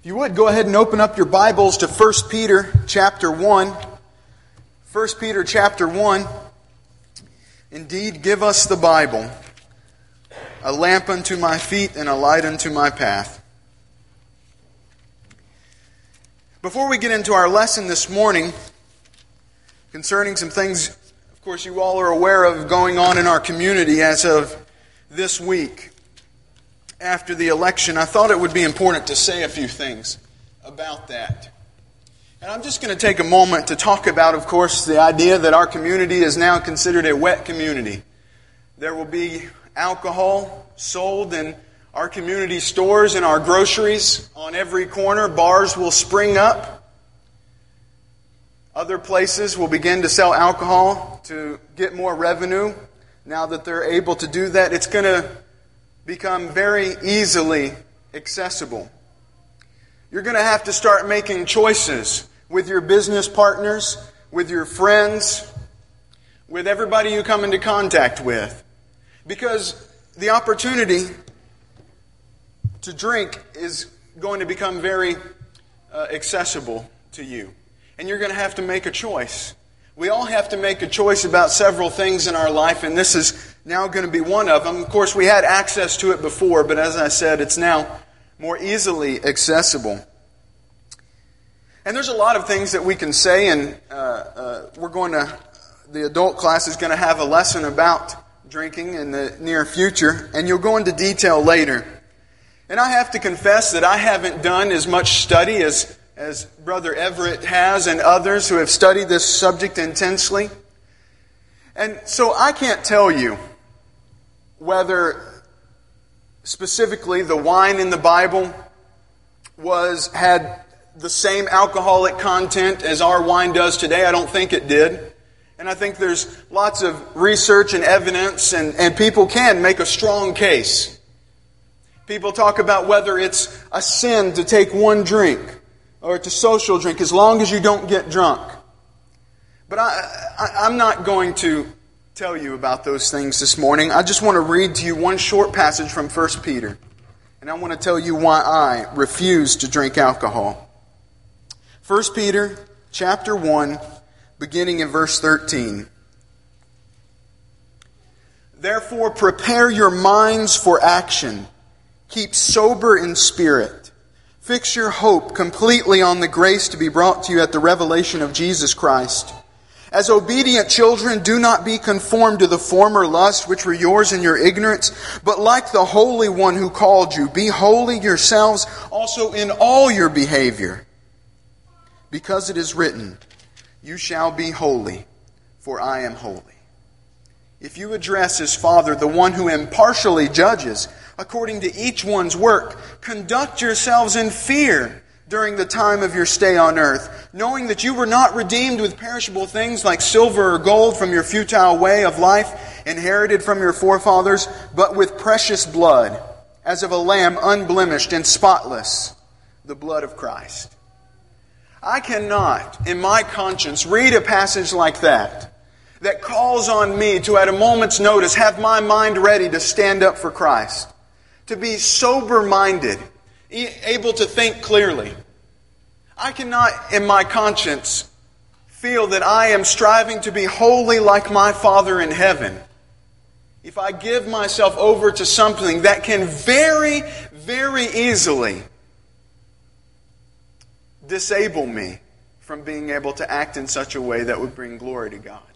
you would, go ahead and open up your Bibles to 1 Peter chapter 1. 1 Peter chapter 1. Indeed, give us the Bible, a lamp unto my feet and a light unto my path. Before we get into our lesson this morning, concerning some things, of course, you all are aware of going on in our community as of this week. After the election, I thought it would be important to say a few things about that. And I'm just going to take a moment to talk about, of course, the idea that our community is now considered a wet community. There will be alcohol sold in our community stores and our groceries on every corner. Bars will spring up. Other places will begin to sell alcohol to get more revenue. Now that they're able to do that, it's going to become very easily accessible. You're going to have to start making choices with your business partners, with your friends, with everybody you come into contact with. Because the opportunity to drink is going to become very accessible to you. And you're going to have to make a choice. We all have to make a choice about several things in our life, and this is now going to be one of them. Of course, we had access to it before, but as I said, it's now more easily accessible. And there's a lot of things that we can say, and the adult class is going to have a lesson about drinking in the near future, and you'll go into detail later. And I have to confess that I haven't done as much study as Brother Everett has and others who have studied this subject intensely. And so I can't tell you whether specifically the wine in the Bible had the same alcoholic content as our wine does today. I don't think it did. And I think there's lots of research and evidence, and people can make a strong case. People talk about whether it's a sin to take one drink or to social drink, as long as you don't get drunk. But I'm not going to tell you about those things this morning. I just want to read to you one short passage from 1 Peter. And I want to tell you why I refuse to drink alcohol. 1 Peter chapter 1, beginning in verse 13. Therefore prepare your minds for action. Keep sober in spirit. Fix your hope completely on the grace to be brought to you at the revelation of Jesus Christ. As obedient children, do not be conformed to the former lusts which were yours in your ignorance, but like the Holy One who called you, be holy yourselves also in all your behavior. Because it is written, you shall be holy, for I am holy. If you address as Father the one who impartially judges, according to each one's work, conduct yourselves in fear during the time of your stay on earth, knowing that you were not redeemed with perishable things like silver or gold from your futile way of life inherited from your forefathers, but with precious blood, as of a lamb unblemished and spotless, the blood of Christ. I cannot, in my conscience, read a passage like that calls on me to, at a moment's notice, have my mind ready to stand up for Christ. To be sober-minded, able to think clearly. I cannot, in my conscience, feel that I am striving to be holy like my Father in heaven if I give myself over to something that can very, very easily disable me from being able to act in such a way that would bring glory to God.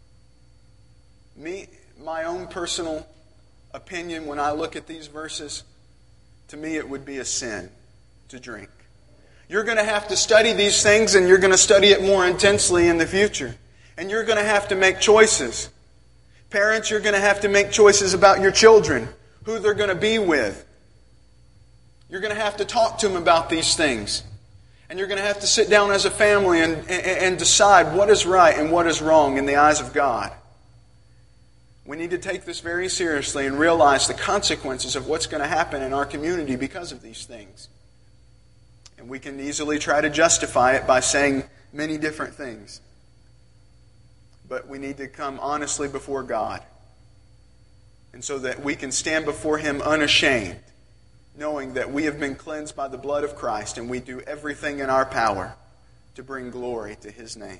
My own personal opinion, when I look at these verses, to me it would be a sin to drink. You're going to have to study these things, and you're going to study it more intensely in the future. And you're going to have to make choices. Parents, you're going to have to make choices about your children, who they're going to be with. You're going to have to talk to them about these things. And you're going to have to sit down as a family and decide what is right and what is wrong in the eyes of God. We need to take this very seriously and realize the consequences of what's going to happen in our community because of these things. And we can easily try to justify it by saying many different things. But we need to come honestly before God. And so that we can stand before Him unashamed knowing that we have been cleansed by the blood of Christ and we do everything in our power to bring glory to His name.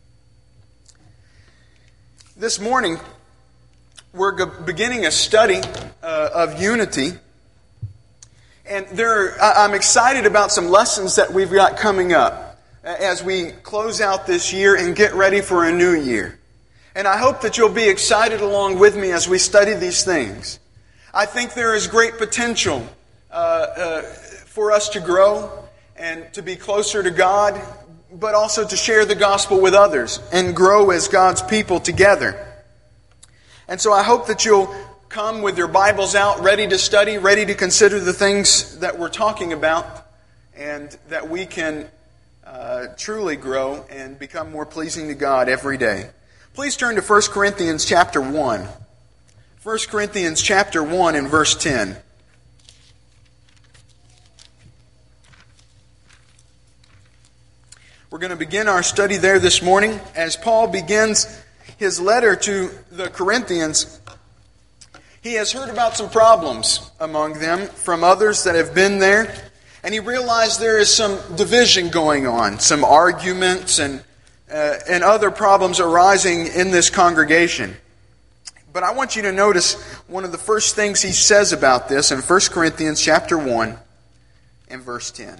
This morning, we're beginning a study of unity. And I'm excited about some lessons that we've got coming up as we close out this year and get ready for a new year. And I hope that you'll be excited along with me as we study these things. I think there is great potential for us to grow and to be closer to God, but also to share the gospel with others and grow as God's people together. And so I hope that you'll come with your Bibles out, ready to study, ready to consider the things that we're talking about, and that we can truly grow and become more pleasing to God every day. Please turn to 1 Corinthians chapter 1. 1 Corinthians chapter 1 and verse 10. We're going to begin our study there this morning as Paul begins his letter to the Corinthians. He has heard about some problems among them from others that have been there, and he realized there is some division going on, some arguments and other problems arising in this congregation. But I want you to notice one of the first things he says about this in 1 Corinthians chapter 1 and verse 10.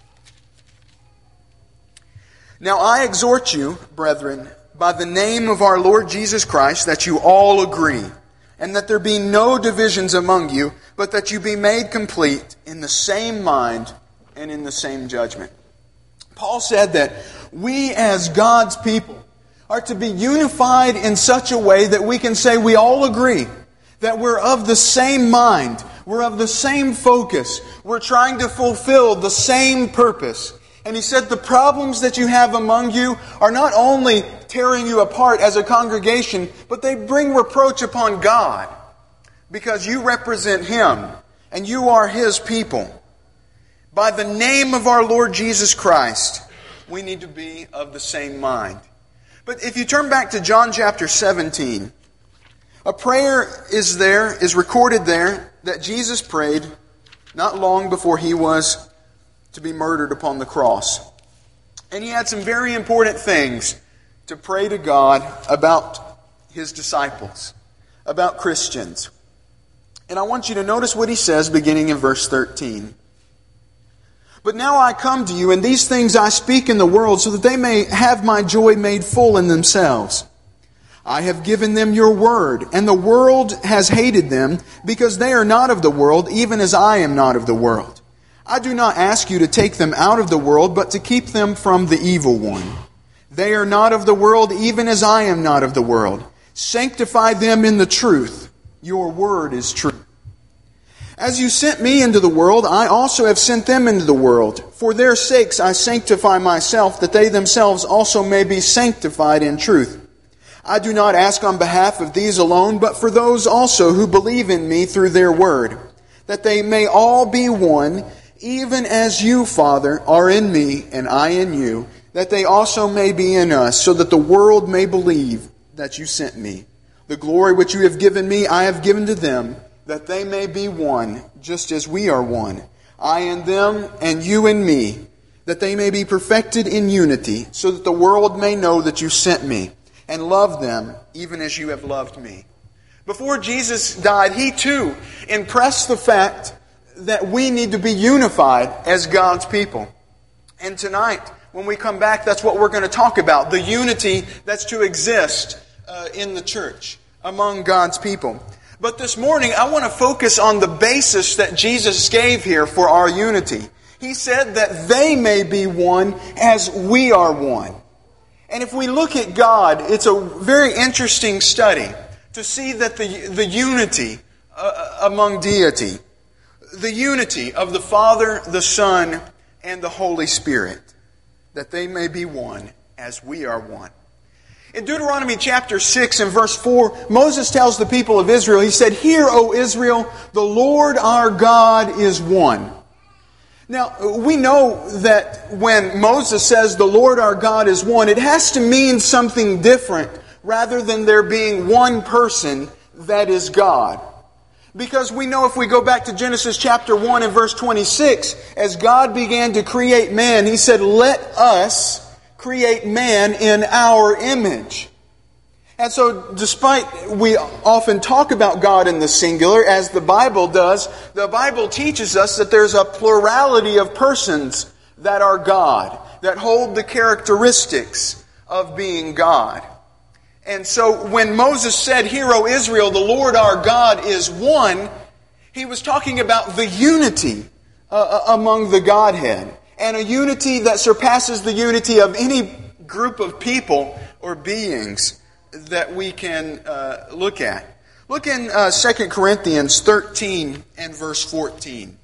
Now I exhort you, brethren, by the name of our Lord Jesus Christ, that you all agree, and that there be no divisions among you, but that you be made complete in the same mind and in the same judgment. Paul said that we as God's people are to be unified in such a way that we can say we all agree, that we're of the same mind, we're of the same focus, we're trying to fulfill the same purpose. And he said the problems that you have among you are not only tearing you apart as a congregation, but they bring reproach upon God, because you represent Him and you are His people. By the name of our Lord Jesus Christ, we need to be of the same mind. But if you turn back to John chapter 17, a prayer is recorded there that Jesus prayed not long before He was to be murdered upon the cross. And He had some very important things to pray to God about His disciples, about Christians. And I want you to notice what He says beginning in verse 13. But now I come to you, and these things I speak in the world, so that they may have my joy made full in themselves. I have given them your word, and the world has hated them, because they are not of the world, even as I am not of the world. I do not ask you to take them out of the world, but to keep them from the evil one. They are not of the world, even as I am not of the world. Sanctify them in the truth. Your word is true. As you sent me into the world, I also have sent them into the world. For their sakes I sanctify myself, that they themselves also may be sanctified in truth. I do not ask on behalf of these alone, but for those also who believe in me through their word, that they may all be one, even as you, Father, are in me and I in you, that they also may be in us, so that the world may believe that you sent me. The glory which you have given me, I have given to them, that they may be one, just as we are one. I and them, and you and me, that they may be perfected in unity, so that the world may know that you sent me, and love them, even as you have loved me. Before Jesus died, He too impressed the fact that we need to be unified as God's people. And tonight, when we come back, that's what we're going to talk about, the unity that's to exist in the church among God's people. But this morning, I want to focus on the basis that Jesus gave here for our unity. He said that they may be one as we are one. And if we look at God, it's a very interesting study to see that the unity among deity, the unity of the Father, the Son, and the Holy Spirit, that they may be one as we are one. In Deuteronomy chapter 6 and verse 4, Moses tells the people of Israel, he said, "Hear, O Israel, the Lord our God is one." Now, we know that when Moses says the Lord our God is one, it has to mean something different rather than there being one person that is God. Because we know if we go back to Genesis chapter 1 and verse 26, as God began to create man, He said, "Let us create man in our image." And so despite we often talk about God in the singular, as the Bible does, the Bible teaches us that there's a plurality of persons that are God, that hold the characteristics of being God. And so when Moses said, "Hear, O Israel, the Lord our God is one," he was talking about the unity among the Godhead, and a unity that surpasses the unity of any group of people or beings that we can look at. Look in 2 Corinthians 13 and verse 14.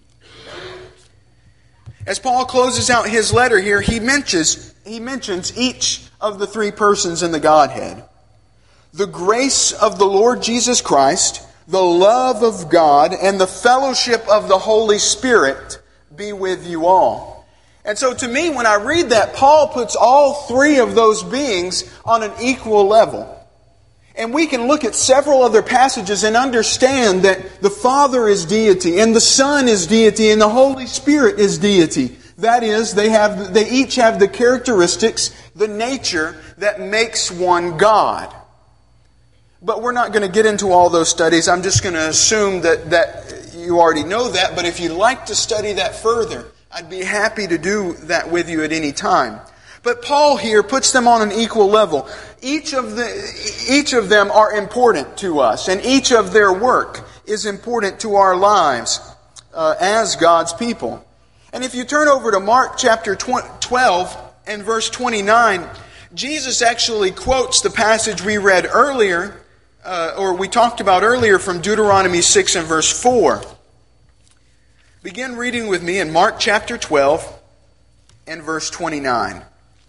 As Paul closes out his letter here, he mentions each of the three persons in the Godhead. "The grace of the Lord Jesus Christ, the love of God, and the fellowship of the Holy Spirit be with you all." And so to me, when I read that, Paul puts all three of those beings on an equal level. And we can look at several other passages and understand that the Father is deity, and the Son is deity, and the Holy Spirit is deity. That is, they each have the characteristics, the nature that makes one God. But we're not going to get into all those studies. I'm just going to assume that you already know that. But if you'd like to study that further, I'd be happy to do that with you at any time. But Paul here puts them on an equal level. Each of them are important to us, and each of their work is important to our lives as God's people. And if you turn over to Mark chapter 12 and verse 29, Jesus actually quotes the passage we read earlier, or we talked about earlier from Deuteronomy 6 and verse 4. Begin reading with me in Mark chapter 12 and verse 29.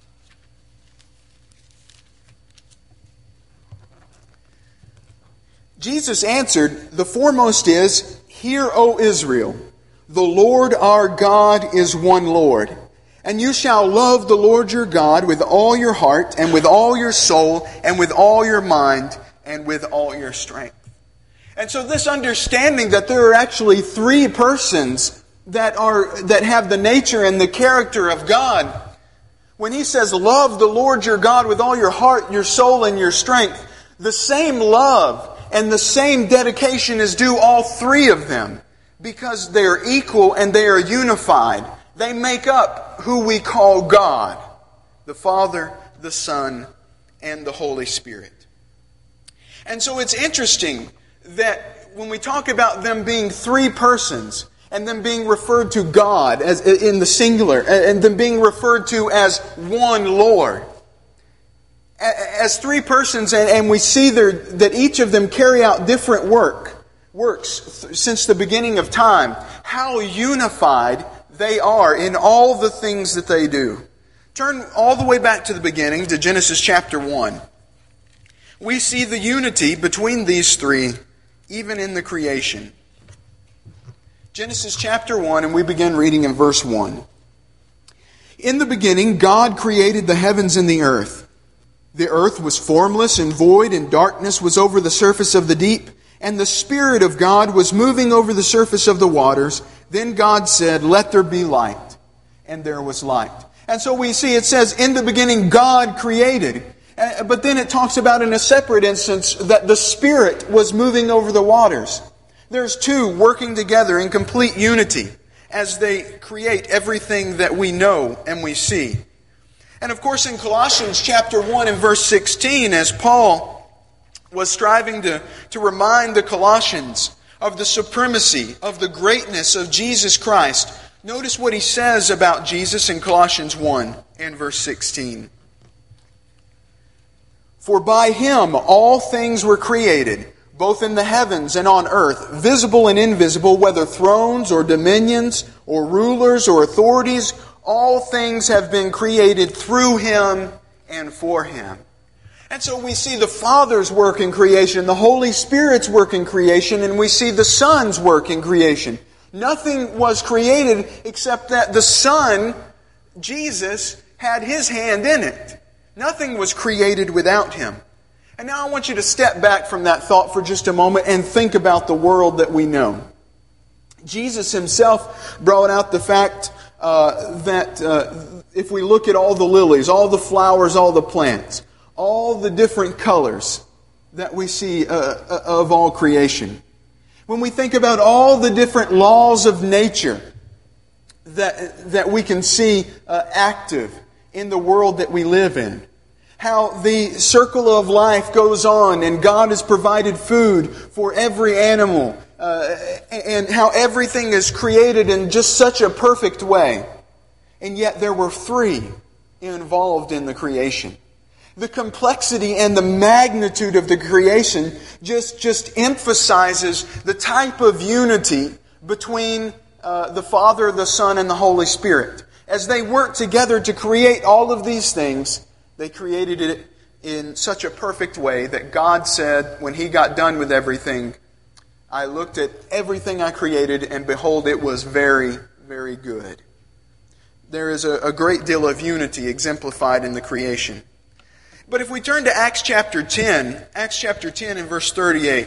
Jesus answered, "The foremost is, Hear, O Israel, the Lord our God is one Lord. And you shall love the Lord your God with all your heart, and with all your soul, and with all your mind, and with all your strength." And so this understanding that there are actually three persons that have the nature and the character of God, when he says, "Love the Lord your God with all your heart, your soul, and your strength," the same love and the same dedication is due all three of them, because they are equal and they are unified. They make up who we call God, the Father, the Son, and the Holy Spirit. And so it's interesting that when we talk about them being three persons, and them being referred to God as in the singular, and them being referred to as one Lord, as three persons, and we see that each of them carry out different works since the beginning of time, how unified they are in all the things that they do. Turn all the way back to the beginning, to Genesis chapter 1. We see the unity between these three, even in the creation. Genesis chapter 1, and we begin reading in verse 1. "In the beginning, God created the heavens and the earth. The earth was formless and void, and darkness was over the surface of the deep, and the Spirit of God was moving over the surface of the waters. Then God said, 'Let there be light.' And there was light." And so we see it says, in the beginning, God created. But then it talks about in a separate instance that the Spirit was moving over the waters. There's two working together in complete unity as they create everything that we know and we see. And of course in Colossians chapter 1 and verse 16, as Paul was striving to remind the Colossians of the supremacy, of the greatness of Jesus Christ, notice what he says about Jesus in Colossians 1 and verse 16. "For by Him all things were created, both in the heavens and on earth, visible and invisible, whether thrones or dominions or rulers or authorities, all things have been created through Him and for Him." And so we see the Father's work in creation, the Holy Spirit's work in creation, and we see the Son's work in creation. Nothing was created except that the Son, Jesus, had His hand in it. Nothing was created without Him. And now I want you to step back from that thought for just a moment and think about the world that we know. Jesus himself brought out the fact that if we look at all the lilies, all the flowers, all the plants, all the different colors that we see of all creation, when we think about all the different laws of nature that we can see active in the world that we live in, how the circle of life goes on and God has provided food for every animal, and how everything is created in just such a perfect way. And yet there were three involved in the creation. The complexity and the magnitude of the creation just emphasizes the type of unity between the Father, the Son, and the Holy Spirit. As they worked together to create all of these things, they created it in such a perfect way that God said, when He got done with everything, I looked at everything I created, and behold, it was very, very good. There is a great deal of unity exemplified in the creation. But if we turn to Acts chapter 10 and verse 38,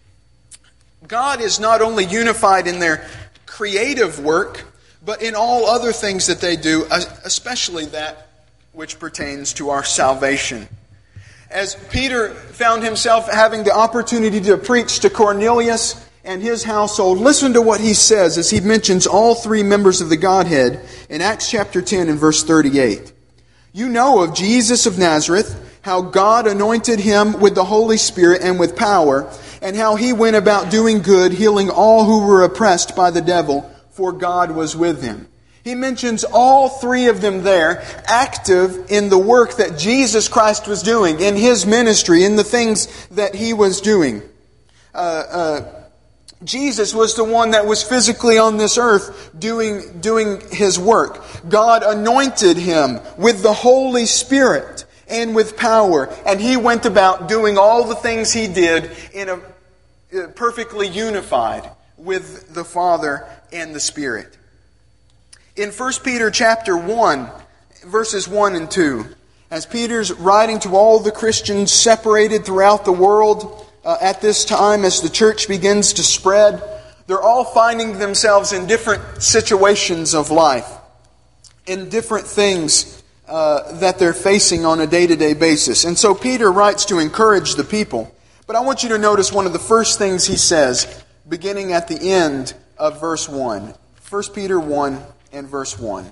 God is not only unified in their creative work, but in all other things that they do, especially that which pertains to our salvation. As Peter found himself having the opportunity to preach to Cornelius and his household, listen to what he says as he mentions all three members of the Godhead in Acts chapter 10 and verse 38. You know of Jesus of Nazareth, how God anointed him with the Holy Spirit and with power, and how he went about doing good, healing all who were oppressed by the devil, for God was with him. He mentions all three of them there, active in the work that Jesus Christ was doing, in His ministry, in the things that He was doing. Jesus was the one that was physically on this earth doing His work. God anointed Him with the Holy Spirit and with power, and He went about doing all the things He did in a perfectly unified with the Father and the Spirit. In 1 Peter chapter 1, verses 1 and 2, as Peter's writing to all the Christians separated throughout the world at this time as the church begins to spread, they're all finding themselves in different situations of life, in different things that they're facing on a day-to-day basis. And so Peter writes to encourage the people. But I want you to notice one of the first things he says, beginning at the end of verse 1. 1 Peter 1 and verse 1.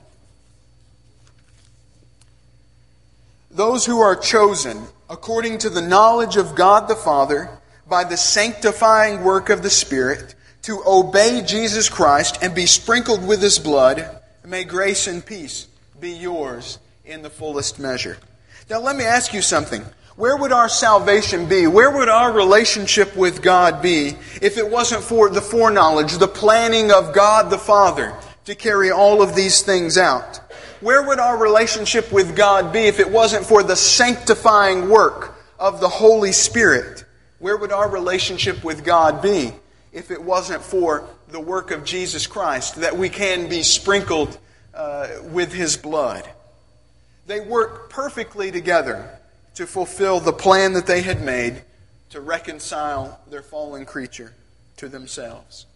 Those who are chosen according to the knowledge of God the Father by the sanctifying work of the Spirit to obey Jesus Christ and be sprinkled with His blood, may grace and peace be yours in the fullest measure. Now let me ask you something. Where would our salvation be? Where would our relationship with God be if it wasn't for the foreknowledge, the planning of God the Father to carry all of these things out? Where would our relationship with God be if it wasn't for the sanctifying work of the Holy Spirit? Where would our relationship with God be if it wasn't for the work of Jesus Christ, that we can be sprinkled with His blood? They work perfectly together to fulfill the plan that they had made to reconcile their fallen creature to themselves.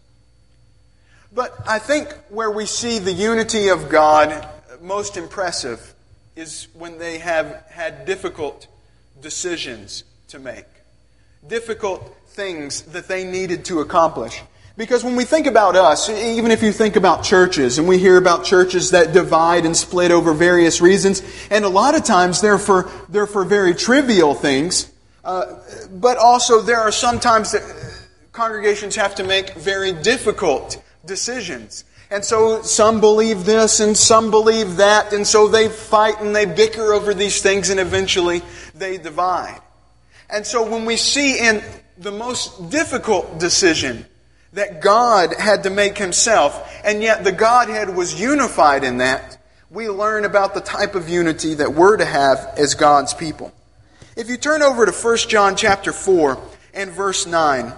But I think where we see the unity of God most impressive is when they have had difficult decisions to make. Difficult things that they needed to accomplish. Because when we think about us, even if you think about churches, and we hear about churches that divide and split over various reasons, and a lot of times they're for very trivial things, but also there are sometimes that congregations have to make very difficult decisions. And so some believe this and some believe that, and so they fight and they bicker over these things, and eventually they divide. And so when we see in the most difficult decision that God had to make Himself, and yet the Godhead was unified in that, we learn about the type of unity that we're to have as God's people. If you turn over to 1 John chapter 4 and verse 9,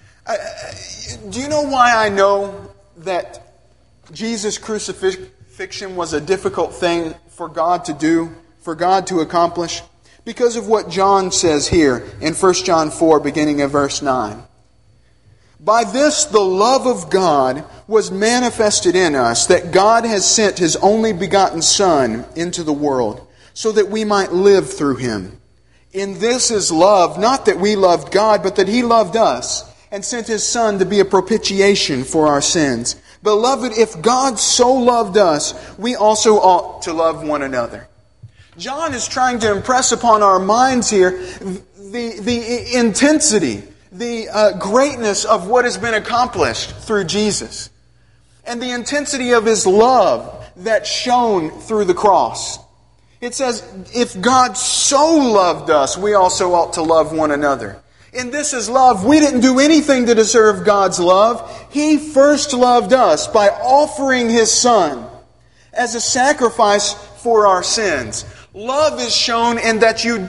do you know why I know that Jesus' crucifixion was a difficult thing for God to do, for God to accomplish? Because of what John says here in 1 John 4, beginning of verse 9. By this the love of God was manifested in us, that God has sent His only begotten Son into the world, so that we might live through Him. In this is love, not that we loved God, but that He loved us, and sent His Son to be a propitiation for our sins. Beloved, if God so loved us, we also ought to love one another. John is trying to impress upon our minds here the intensity, the greatness of what has been accomplished through Jesus, and the intensity of His love that shone through the cross. It says, if God so loved us, we also ought to love one another. And this is love. We didn't do anything to deserve God's love. He first loved us by offering His Son as a sacrifice for our sins. Love is shown in that you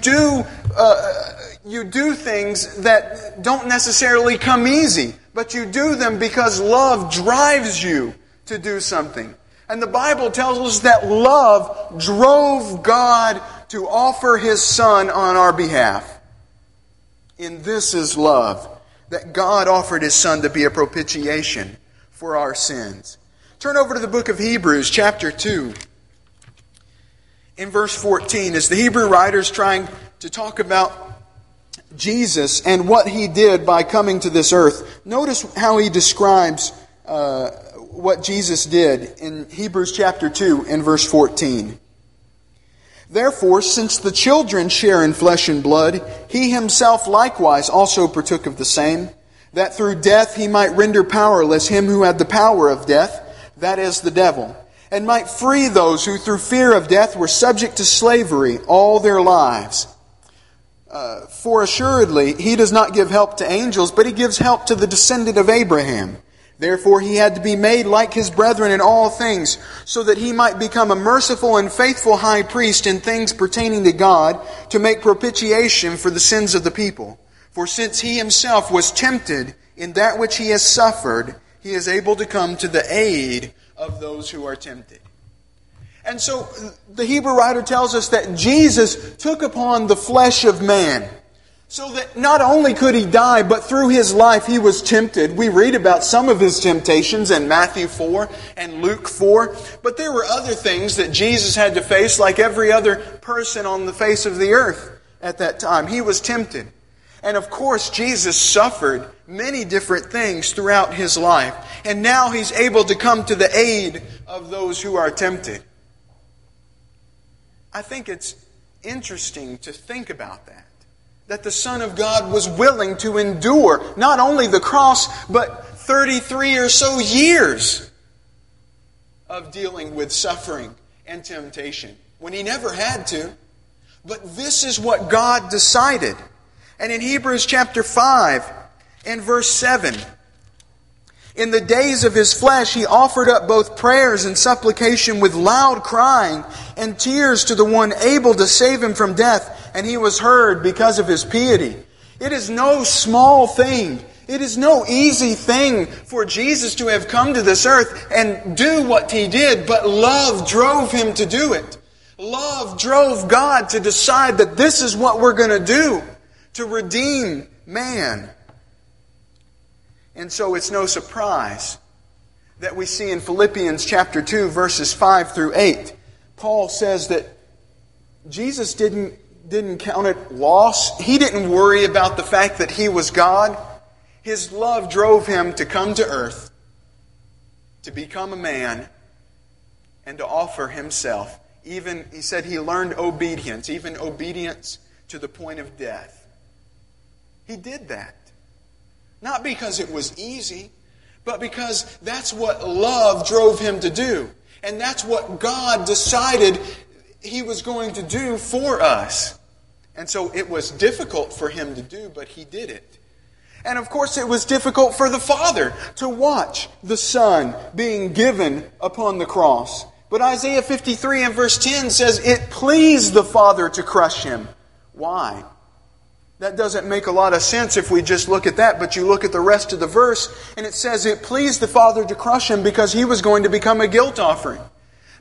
do things that don't necessarily come easy, but you do them because love drives you to do something. And the Bible tells us that love drove God to offer His Son on our behalf. And this is love, that God offered His Son to be a propitiation for our sins. Turn over to the book of Hebrews, chapter 2. In verse 14, as the Hebrew writer's trying to talk about Jesus and what He did by coming to this earth, notice how he describes what Jesus did in Hebrews chapter 2 and verse 14. Therefore, since the children share in flesh and blood, He Himself likewise also partook of the same, that through death He might render powerless him who had the power of death, that is, the devil, and might free those who through fear of death were subject to slavery all their lives. For assuredly He does not give help to angels, but He gives help to the descendant of Abraham. Therefore He had to be made like His brethren in all things, so that He might become a merciful and faithful high priest in things pertaining to God, to make propitiation for the sins of the people. For since He Himself was tempted in that which He has suffered, He is able to come to the aid of those who are tempted. And so the Hebrew writer tells us that Jesus took upon the flesh of man, so that not only could He die, but through His life He was tempted. We read about some of His temptations in Matthew 4 and Luke 4. But there were other things that Jesus had to face like every other person on the face of the earth at that time. He was tempted. And of course, Jesus suffered many different things throughout His life. And now He's able to come to the aid of those who are tempted. I think it's interesting to think about that. That the Son of God was willing to endure not only the cross, but 33 or so years of dealing with suffering and temptation, when He never had to. But this is what God decided. And in Hebrews chapter 5 and verse 7, in the days of His flesh He offered up both prayers and supplication with loud crying and tears to the one able to save him from death, and He was heard because of His piety. It is no small thing. It is no easy thing for Jesus to have come to this earth and do what He did, but love drove Him to do it. Love drove God to decide that this is what we're going to do, to redeem man. And so it's no surprise that we see in Philippians chapter 2, verses 5 through 8, Paul says that Jesus didn't count it loss. He didn't worry about the fact that He was God. His love drove Him to come to earth, to become a man, and to offer Himself. Even, he said, He learned obedience, even obedience to the point of death. He did that. Not because it was easy, but because that's what love drove Him to do. And that's what God decided He was going to do for us. And so it was difficult for Him to do, but He did it. And of course it was difficult for the Father to watch the Son being given upon the cross. But Isaiah 53 and verse 10 says, it pleased the Father to crush Him. Why? That doesn't make a lot of sense if we just look at that, but you look at the rest of the verse, and it says it pleased the Father to crush Him because He was going to become a guilt offering.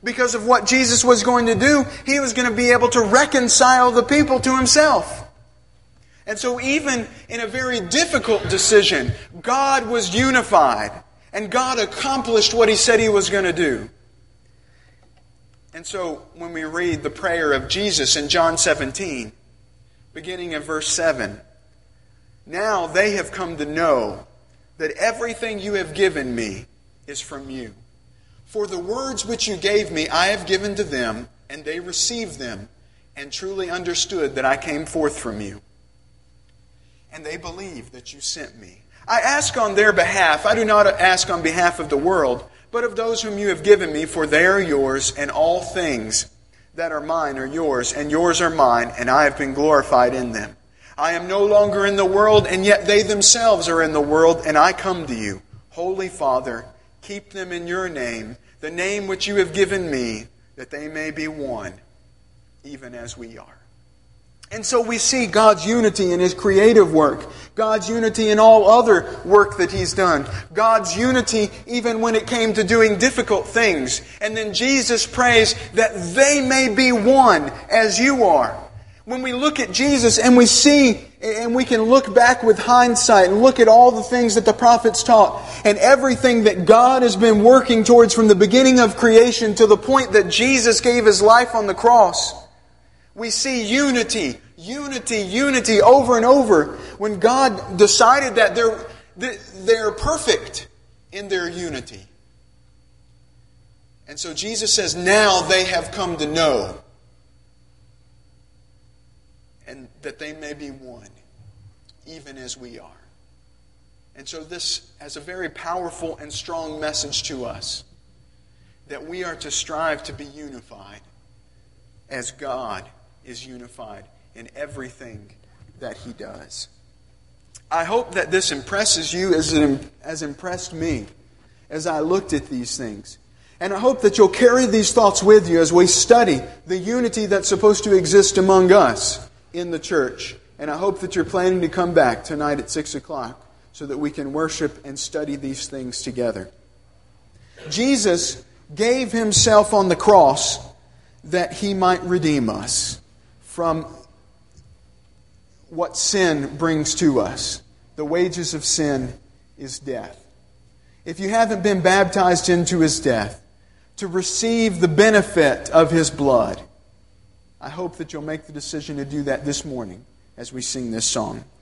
Because of what Jesus was going to do, He was going to be able to reconcile the people to Himself. And so even in a very difficult decision, God was unified. And God accomplished what He said He was going to do. And so when we read the prayer of Jesus in John 17, beginning in verse 7, now they have come to know that everything you have given me is from you. For the words which you gave me I have given to them, and they received them, and truly understood that I came forth from you. And they believe that you sent me. I ask on their behalf. I do not ask on behalf of the world, but of those whom you have given me, for they are yours, and all things that are mine are yours, and yours are mine, and I have been glorified in them. I am no longer in the world, and yet they themselves are in the world, and I come to you. Holy Father, keep them in your name, the name which you have given me, that they may be one, even as we are. And so we see God's unity in His creative work. God's unity in all other work that He's done. God's unity even when it came to doing difficult things. And then Jesus prays that they may be one as you are. When we look at Jesus and we see, and we can look back with hindsight and look at all the things that the prophets taught and everything that God has been working towards from the beginning of creation to the point that Jesus gave His life on the cross, we see unity over and over. When God decided that they're perfect in their unity. And so Jesus says, now they have come to know, and that they may be one, even as we are. And so this has a very powerful and strong message to us, that we are to strive to be unified as God is unified in everything that He does. I hope that this impresses you as it has impressed me as I looked at these things. And I hope that you'll carry these thoughts with you as we study the unity that's supposed to exist among us in the church. And I hope that you're planning to come back tonight at 6 o'clock so that we can worship and study these things together. Jesus gave Himself on the cross that He might redeem us from what sin brings to us. The wages of sin is death. If you haven't been baptized into His death to receive the benefit of His blood, I hope that you'll make the decision to do that this morning as we sing this song.